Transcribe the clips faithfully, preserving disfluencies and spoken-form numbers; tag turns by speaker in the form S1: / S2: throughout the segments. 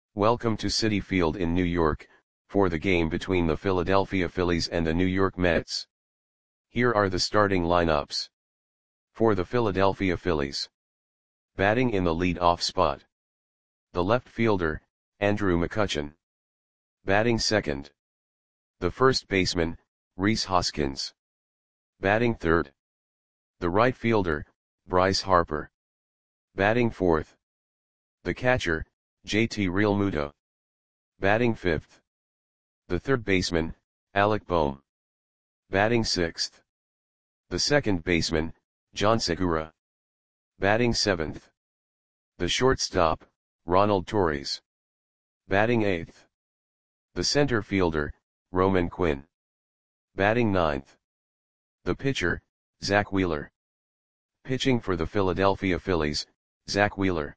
S1: Welcome to Citi Field in New York, for the game between the Philadelphia Phillies and the New York Mets. Here are the starting lineups. For the Philadelphia Phillies. Batting in the lead-off spot. The left fielder, Andrew McCutchen. Batting second. The first baseman, Rhys Hoskins. Batting third. The right fielder, Bryce Harper. Batting fourth. The catcher, J T Realmuto. Batting fifth. The third baseman, Alec Bohm. Batting sixth. The second baseman, John Segura. Batting seventh. The shortstop, Ronald Torres. Batting eighth. The center fielder, Roman Quinn. Batting ninth. The pitcher, Zack Wheeler. Pitching for the Philadelphia Phillies, Zack Wheeler.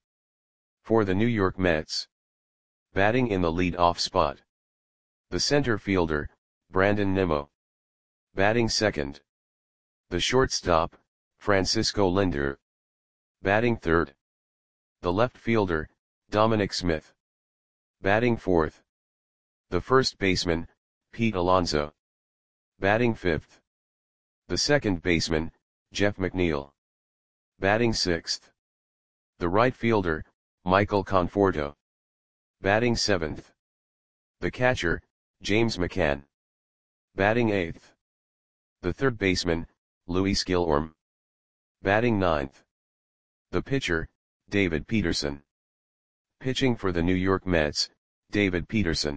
S1: For the New York Mets. Batting in the lead-off spot. The center fielder, Brandon Nimmo. Batting second. The shortstop, Francisco Lindor. Batting third. The left fielder, Dominic Smith. Batting fourth. The first baseman, Pete Alonso. Batting fifth. The second baseman, Jeff McNeil. Batting sixth. The right fielder, Michael Conforto. Batting seventh. The catcher, James McCann. Batting eighth. The third baseman, Luis Gilorm. Batting ninth. The pitcher, David Peterson. Pitching for the New York Mets, David Peterson.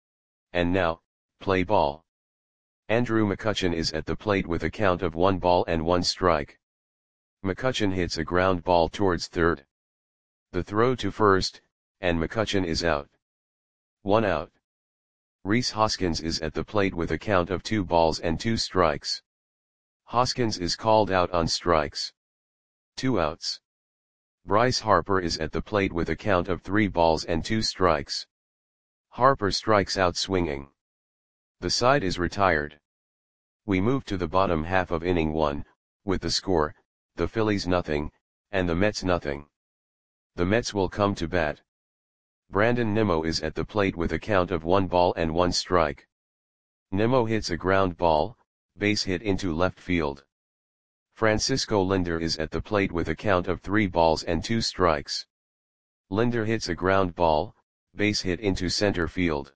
S1: And now, play ball. Andrew McCutchen is at the plate with a count of one ball and one strike. McCutchen hits a ground ball towards third. The throw to first, and McCutchen is out. One out. Rhys Hoskins is at the plate with a count of two balls and two strikes. Hoskins is called out on strikes. Two outs. Bryce Harper is at the plate with a count of three balls and two strikes. Harper strikes out swinging. The side is retired. We move to the bottom half of inning one, with the score, the Phillies nothing, and the Mets nothing. The Mets will come to bat. Brandon Nimmo is at the plate with a count of one ball and one strike. Nimmo hits a ground ball, base hit into left field. Francisco Lindor is at the plate with a count of three balls and two strikes. Lindor hits a ground ball, base hit into center field.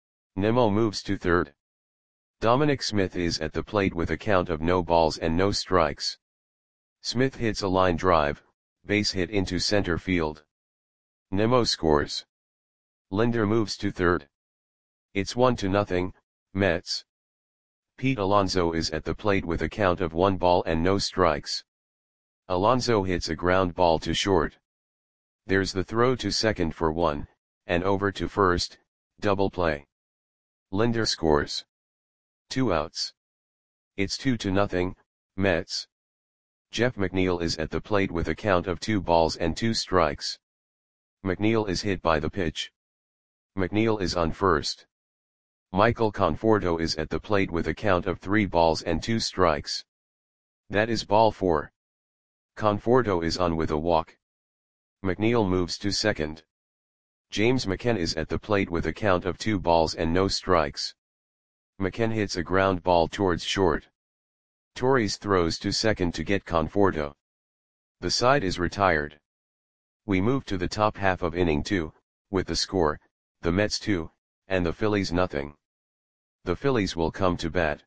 S1: Nimmo moves to third. Dominic Smith is at the plate with a count of no balls and no strikes. Smith hits a line drive, base hit into center field. Nimmo scores. Lindor moves to third. It's one to nothing, Mets. Pete Alonso is at the plate with a count of one ball and no strikes. Alonso hits a ground ball to short. There's the throw to second for one, and over to first, double play. Lindor scores. Two outs. It's two to nothing, Mets. Jeff McNeil is at the plate with a count of two balls and two strikes. McNeil is hit by the pitch. McNeil is on first. Michael Conforto is at the plate with a count of three balls and two strikes. That is ball four. Conforto is on with a walk. McNeil moves to second. James McCann is at the plate with a count of two balls and no strikes. McCann hits a ground ball towards short. Torres throws to second to get Conforto. The side is retired. We move to the top half of inning two, with the score, the Mets two, and the Phillies nothing. The Phillies will come to bat.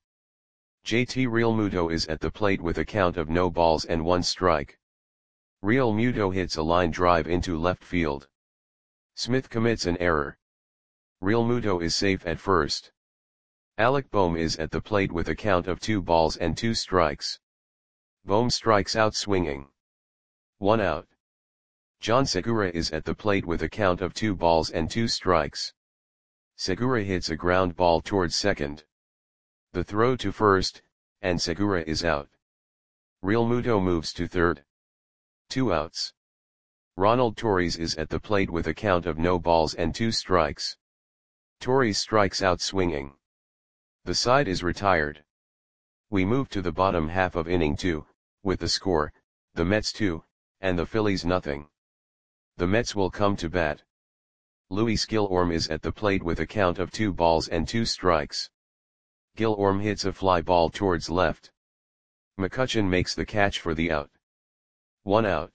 S1: J T Realmuto is at the plate with a count of no balls and one strike. Realmuto hits a line drive into left field. Smith commits an error. Realmuto is safe at first. Alec Bohm is at the plate with a count of two balls and two strikes. Bohm strikes out swinging. One out. John Segura is at the plate with a count of two balls and two strikes. Segura hits a ground ball towards second. The throw to first, and Segura is out. Realmuto moves to third. Two outs. Ronald Torres is at the plate with a count of no balls and two strikes. Torres strikes out swinging. The side is retired. We move to the bottom half of inning two, with the score, the Mets two, and the Phillies nothing. The Mets will come to bat. Luis Gilorm is at the plate with a count of two balls and two strikes. Gilorm hits a fly ball towards left. McCutchen makes the catch for the out. One out.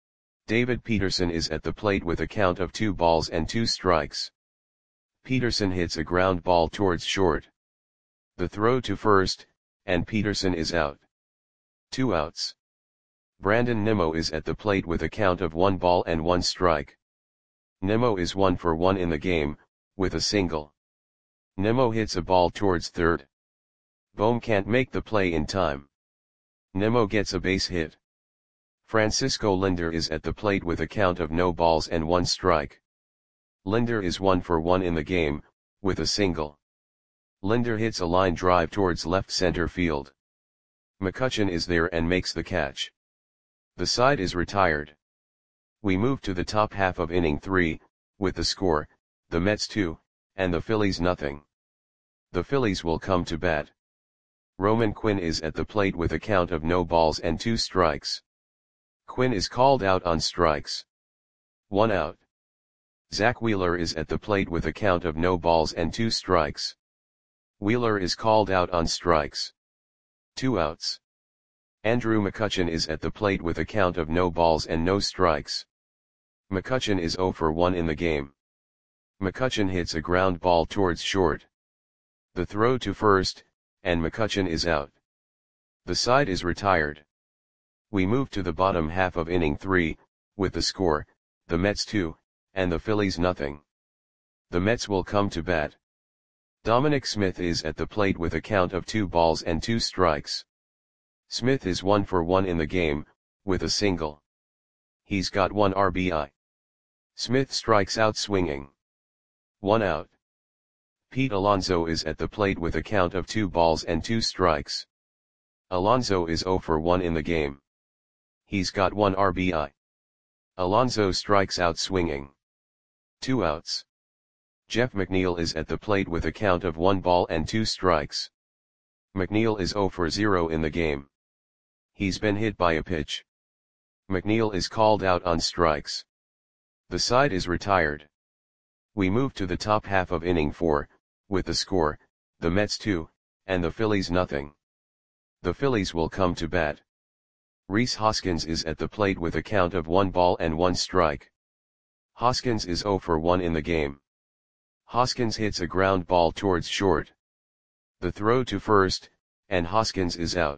S1: David Peterson is at the plate with a count of two balls and two strikes. Peterson hits a ground ball towards short. The throw to first, and Peterson is out. Two outs. Brandon Nimmo is at the plate with a count of one ball and one strike. Nimmo is one for one in the game, with a single. Nimmo hits a ball towards third. Bohm can't make the play in time. Nimmo gets a base hit. Francisco Lindor is at the plate with a count of no balls and one strike. Lindor is one for one in the game, with a single. Lindor hits a line drive towards left center field. McCutchen is there and makes the catch. The side is retired. We move to the top half of inning three, with the score, the Mets two, and the Phillies nothing. The Phillies will come to bat. Roman Quinn is at the plate with a count of no balls and two strikes. Quinn is called out on strikes. One out. Zach Wheeler is at the plate with a count of no balls and two strikes. Wheeler is called out on strikes. Two outs. Andrew McCutchen is at the plate with a count of no balls and no strikes. McCutchen is zero for one in the game. McCutchen hits a ground ball towards short. The throw to first, and McCutchen is out. The side is retired. We move to the bottom half of inning three, with the score, the Mets two, and the Phillies nothing. The Mets will come to bat. Dominic Smith is at the plate with a count of two balls and two strikes. Smith is one for one in the game, with a single. He's got one R B I. Smith strikes out swinging. One out. Pete Alonso is at the plate with a count of two balls and two strikes. Alonso is zero for one in the game. He's got one R B I. Alonso strikes out swinging. Two outs. Jeff McNeil is at the plate with a count of one ball and two strikes. McNeil is zero for zero in the game. He's been hit by a pitch. McNeil is called out on strikes. The side is retired. We move to the top half of inning four, with the score, the Mets two, and the Phillies nothing. The Phillies will come to bat. Rhys Hoskins is at the plate with a count of one ball and one strike. Hoskins is zero for one in the game. Hoskins hits a ground ball towards short. The throw to first, and Hoskins is out.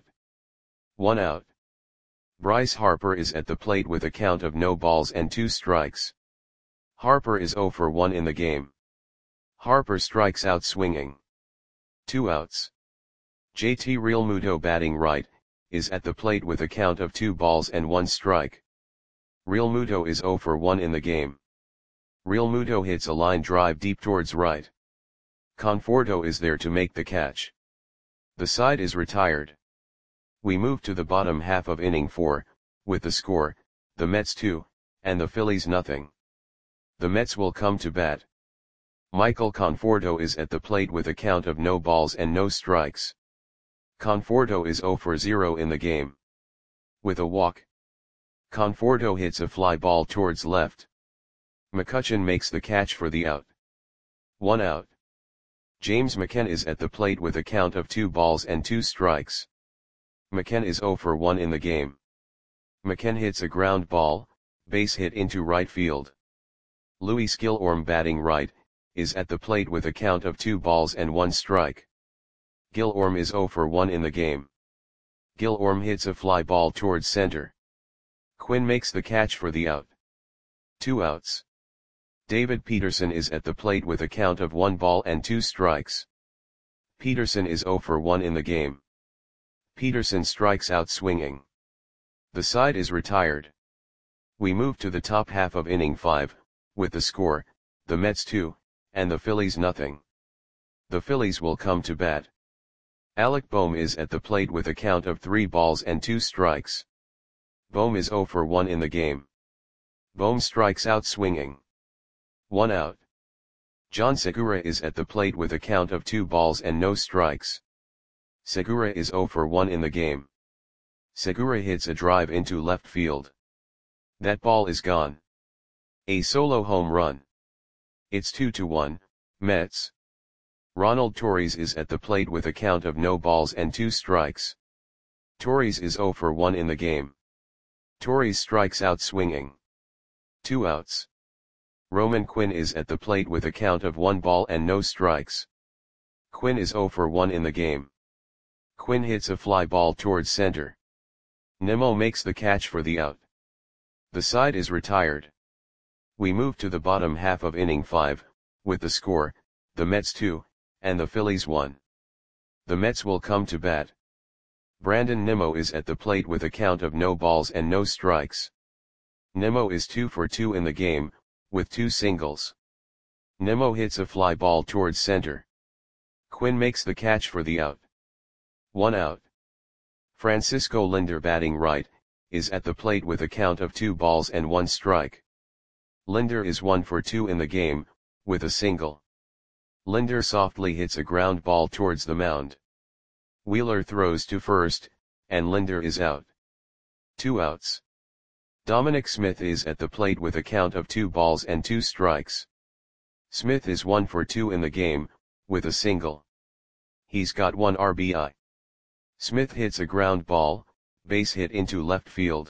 S1: One out. Bryce Harper is at the plate with a count of no balls and two strikes. Harper is zero for one in the game. Harper strikes out swinging. Two outs. J T Realmuto batting right, is at the plate with a count of two balls and one strike. Realmuto is zero for one in the game. Realmuto hits a line drive deep towards right. Conforto is there to make the catch. The side is retired. We move to the bottom half of inning four, with the score, the Mets two, and the Phillies nothing. The Mets will come to bat. Michael Conforto is at the plate with a count of no balls and no strikes. Conforto is zero for zero in the game. With a walk. Conforto hits a fly ball towards left. McCutchen makes the catch for the out. One out. James McCann is at the plate with a count of two balls and two strikes. McCann is zero for one in the game. McCann hits a ground ball, base hit into right field. Luis Gilorm batting right, is at the plate with a count of two balls and one strike. Gilorm is zero for one in the game. Gilorm hits a fly ball towards center. Quinn makes the catch for the out. Two outs. David Peterson is at the plate with a count of one ball and two strikes. Peterson is zero for one in the game. Peterson strikes out swinging. The side is retired. We move to the top half of inning five, with the score, the Mets two, and the Phillies nothing. The Phillies will come to bat. Alec Bohm is at the plate with a count of three balls and two strikes. Bohm is zero for one in the game. Bohm strikes out swinging. One out. John Segura is at the plate with a count of two balls and no strikes. Segura is zero for one in the game. Segura hits a drive into left field. That ball is gone. A solo home run. It's two to one, Mets. Ronald Torres is at the plate with a count of no balls and two strikes. Torres is zero for one in the game. Torres strikes out swinging. Two outs. Roman Quinn is at the plate with a count of one ball and no strikes. Quinn is zero for one in the game. Quinn hits a fly ball towards center. Nimmo makes the catch for the out. The side is retired. We move to the bottom half of inning five, with the score, the Mets two, and the Phillies one. The Mets will come to bat. Brandon Nimmo is at the plate with a count of no balls and no strikes. Nimmo is two for two in the game, with two singles. Nimmo hits a fly ball towards center. Quinn makes the catch for the out. One out. Francisco Lindor, batting right, is at the plate with a count of two balls and one strike. Lindor is one for two in the game, with a single. Lindor softly hits a ground ball towards the mound. Wheeler throws to first, and Lindor is out. Two outs. Dominic Smith is at the plate with a count of two balls and two strikes. Smith is one for two in the game, with a single. He's got one R B I. Smith hits a ground ball, base hit into left field.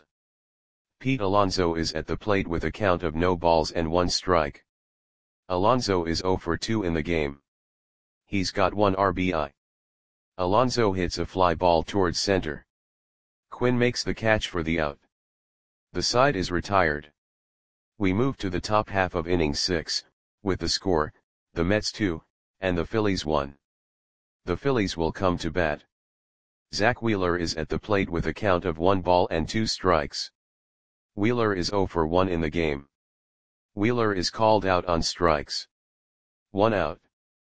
S1: Pete Alonso is at the plate with a count of no balls and one strike. Alonso is zero for two in the game. He's got one R B I. Alonso hits a fly ball towards center. Quinn makes the catch for the out. The side is retired. We move to the top half of inning six, with the score, the Mets two, and the Phillies one. The Phillies will come to bat. Zach Wheeler is at the plate with a count of one ball and two strikes. Wheeler is zero for one in the game. Wheeler is called out on strikes. One out.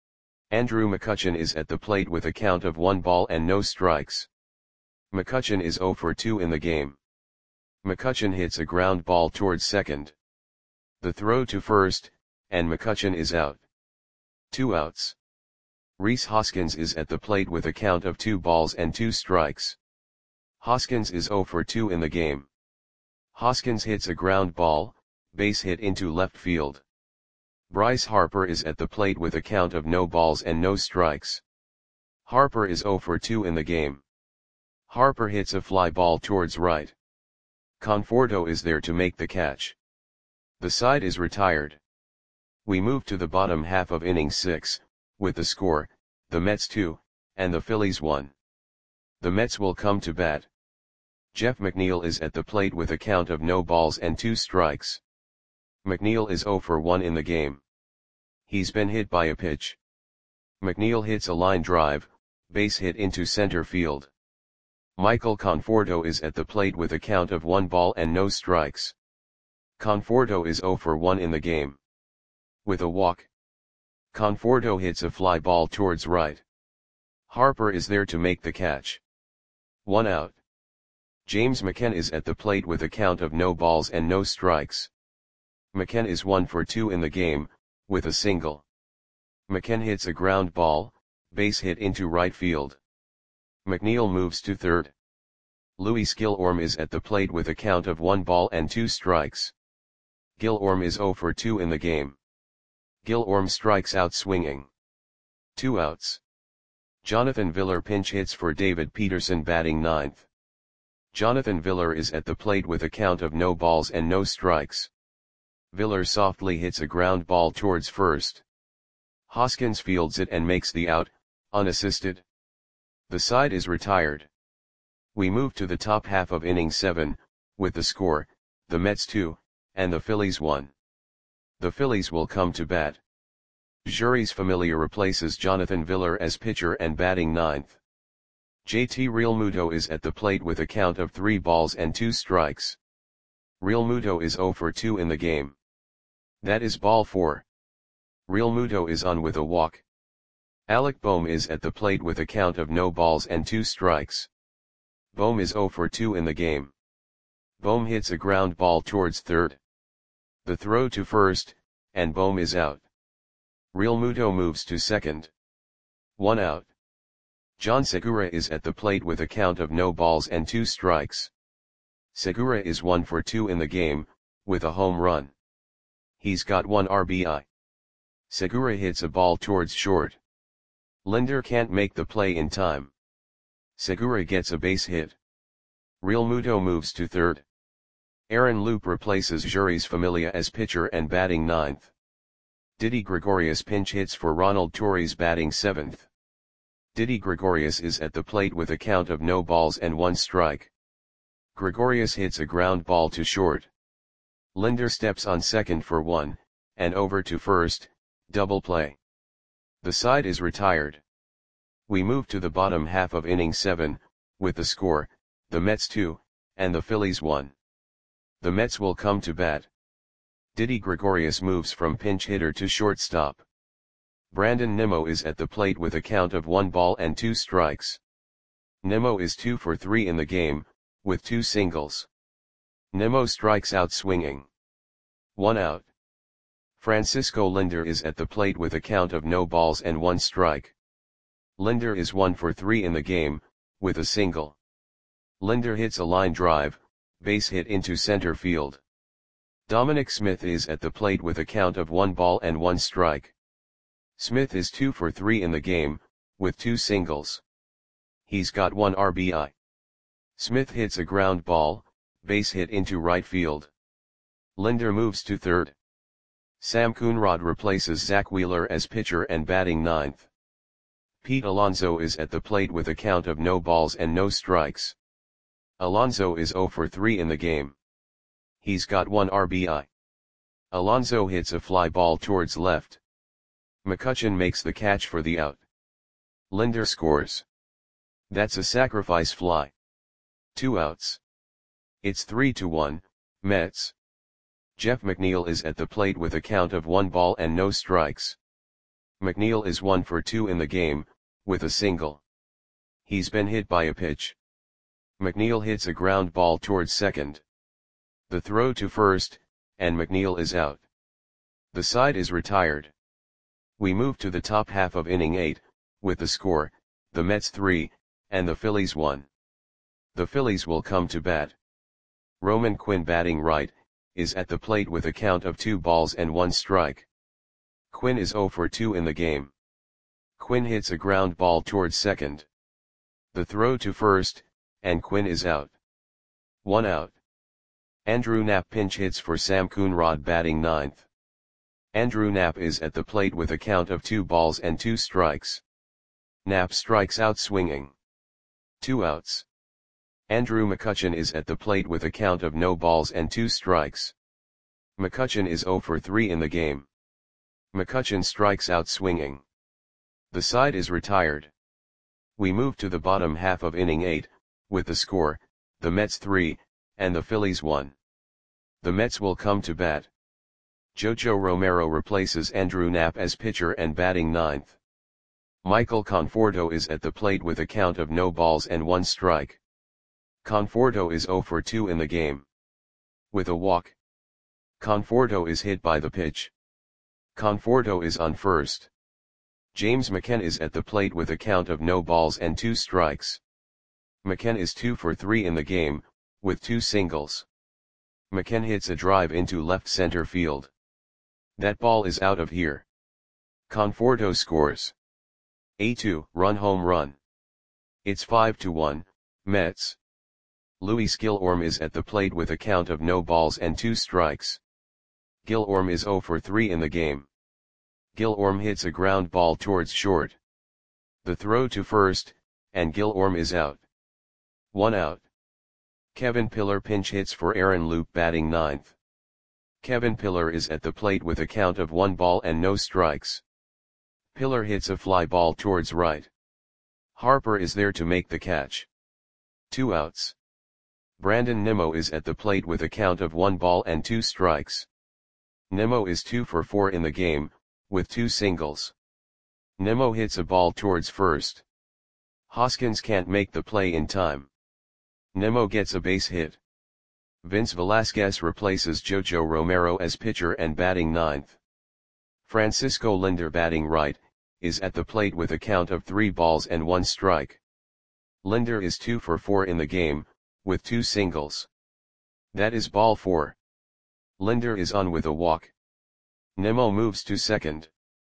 S1: Andrew McCutchen is at the plate with a count of one ball and no strikes. McCutchen is zero for two in the game. McCutchen hits a ground ball towards second. The throw to first, and McCutchen is out. Two outs. Rhys Hoskins is at the plate with a count of two balls and two strikes. Hoskins is zero for two in the game. Hoskins hits a ground ball, base hit into left field. Bryce Harper is at the plate with a count of no balls and no strikes. Harper is zero for two in the game. Harper hits a fly ball towards right. Conforto is there to make the catch. The side is retired. We move to the bottom half of inning six, with the score, the Mets two, and the Phillies one. The Mets will come to bat. Jeff McNeil is at the plate with a count of no balls and two strikes. McNeil is zero for one in the game. He's been hit by a pitch. McNeil hits a line drive, base hit into center field. Michael Conforto is at the plate with a count of one ball and no strikes. Conforto is zero for one in the game. With a walk. Conforto hits a fly ball towards right. Harper is there to make the catch. One out. James McCann is at the plate with a count of no balls and no strikes. McCann is one for two in the game, with a single. McCann hits a ground ball, base hit into right field. McNeil moves to third. Luis Gilorm is at the plate with a count of one ball and two strikes. Gilorm is zero for two in the game. Gilorm strikes out swinging. Two outs. Jonathan Villar pinch hits for David Peterson, batting ninth. Jonathan Villar is at the plate with a count of no balls and no strikes. Villar softly hits a ground ball towards first. Hoskins fields it and makes the out, unassisted. The side is retired. We move to the top half of inning seven, with the score, the Mets two, and the Phillies one. The Phillies will come to bat. Jeurys Familia replaces Jonathan Villar as pitcher and batting ninth. J T Realmuto is at the plate with a count of three balls and two strikes. Realmuto is zero for two in the game. That is ball four. Realmuto is on with a walk. Alec Bohm is at the plate with a count of no balls and two strikes. Bohm is zero for two in the game. Bohm hits a ground ball towards third. The throw to first, and Bohm is out. Realmuto moves to second. One out. John Segura is at the plate with a count of no balls and two strikes. Segura is one for two in the game, with a home run. He's got one R B I. Segura hits a ball towards short. Linder can't make the play in time. Segura gets a base hit. Real Muto moves to third. Aaron Loup replaces Juris Familia as pitcher and batting ninth. Didi Gregorius pinch hits for Ronald Torres batting seventh. Didi Gregorius is at the plate with a count of no balls and one strike. Gregorius hits a ground ball to short. Linder steps on second for one, and over to first, double play. The side is retired. We move to the bottom half of inning seven, with the score, the Mets two, and the Phillies one. The Mets will come to bat. Didi Gregorius moves from pinch hitter to shortstop. Brandon Nimmo is at the plate with a count of one ball and two strikes. Nimmo is two for three in the game, with two singles. Nimmo strikes out swinging. One out. Francisco Linder is at the plate with a count of no balls and one strike. Linder is one for three in the game, with a single. Linder hits a line drive, base hit into center field. Dominic Smith is at the plate with a count of one ball and one strike. Smith is two for three in the game, with two singles. He's got one R B I. Smith hits a ground ball, base hit into right field. Linder moves to third. Sam Coonrod replaces Zach Wheeler as pitcher and batting ninth. Pete Alonso is at the plate with a count of no balls and no strikes. Alonso is zero for three in the game. He's got one R B I. Alonso hits a fly ball towards left. McCutchen makes the catch for the out. Linder scores. That's a sacrifice fly. Two outs. It's three to one, Mets. Jeff McNeil is at the plate with a count of one ball and no strikes. McNeil is one for two in the game, with a single. He's been hit by a pitch. McNeil hits a ground ball towards second. The throw to first, and McNeil is out. The side is retired. We move to the top half of inning eight, with the score, the Mets three, and the Phillies one. The Phillies will come to bat. Roman Quinn batting right, is at the plate with a count of two balls and one strike. Quinn is zero for two in the game. Quinn hits a ground ball towards second. The throw to first, and Quinn is out. One out. Andrew Knapp pinch hits for Sam Coonrod batting ninth. Andrew Knapp is at the plate with a count of two balls and two strikes. Knapp strikes out swinging. Two outs. Andrew McCutchen is at the plate with a count of no balls and two strikes. McCutchen is zero for three in the game. McCutchen strikes out swinging. The side is retired. We move to the bottom half of inning eight, with the score, the Mets three, and the Phillies one. The Mets will come to bat. Jojo Romero replaces Andrew Knapp as pitcher and batting ninth. Michael Conforto is at the plate with a count of no balls and one strike. Conforto is zero for two in the game. With a walk. Conforto is hit by the pitch. Conforto is on first. James McCann is at the plate with a count of no balls and two strikes. McCann is two for three in the game, with two singles. McCann hits a drive into left center field. That ball is out of here. Conforto scores. A two run home run. It's five to one, Mets. Luis Gilorm is at the plate with a count of no balls and two strikes. Gilorm is zero for three in the game. Gilorm hits a ground ball towards short. The throw to first, and Gilorm is out. One out. Kevin Pillar pinch hits for Aaron Loup batting ninth. Kevin Pillar is at the plate with a count of one ball and no strikes. Pillar hits a fly ball towards right. Harper is there to make the catch. Two outs. Brandon Nimmo is at the plate with a count of one ball and two strikes. Nimmo is two for four in the game, with two singles. Nimmo hits a ball towards first. Hoskins can't make the play in time. Nimmo gets a base hit. Vince Velasquez replaces Jojo Romero as pitcher and batting ninth. Francisco Linder batting right, is at the plate with a count of three balls and one strike. Linder is two for four in the game, with two singles. That is ball four. Linder is on with a walk. Nimmo moves to second.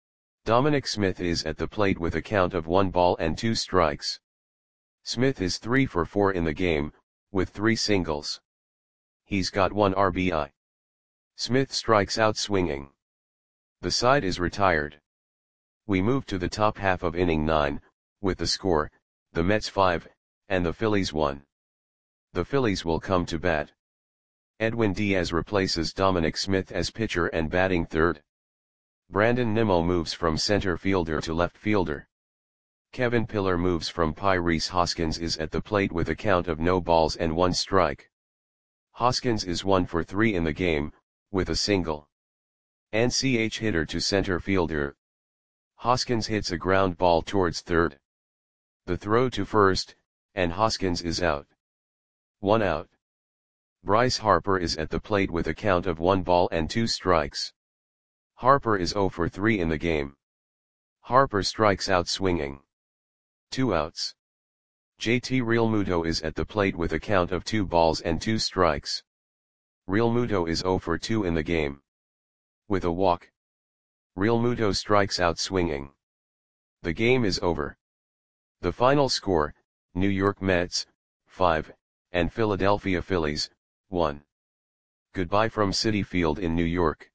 S1: Dominic Smith is at the plate with a count of one ball and two strikes. Smith is three for four in the game, with three singles. He's got one R B I. Smith strikes out swinging. The side is retired. We move to the top half of inning nine, with the score, the Mets five, and the Phillies one. The Phillies will come to bat. Edwin Diaz replaces Dominic Smith as pitcher and batting third. Brandon Nimmo moves from center fielder to left fielder. Kevin Pillar moves from Pie. Rhys Hoskins is at the plate with a count of no balls and one strike. Hoskins is one for three in the game, with a single. N C H hitter to center fielder. Hoskins hits a ground ball towards third. The throw to first, and Hoskins is out. One out. Bryce Harper is at the plate with a count of one ball and two strikes. Harper is zero for three in the game. Harper strikes out swinging. Two outs. J T Realmuto is at the plate with a count of two balls and two strikes. Realmuto is zero for two in the game. With a walk. Realmuto strikes out swinging. The game is over. The final score, New York Mets, five, and Philadelphia Phillies, one. Goodbye from Citi Field in New York.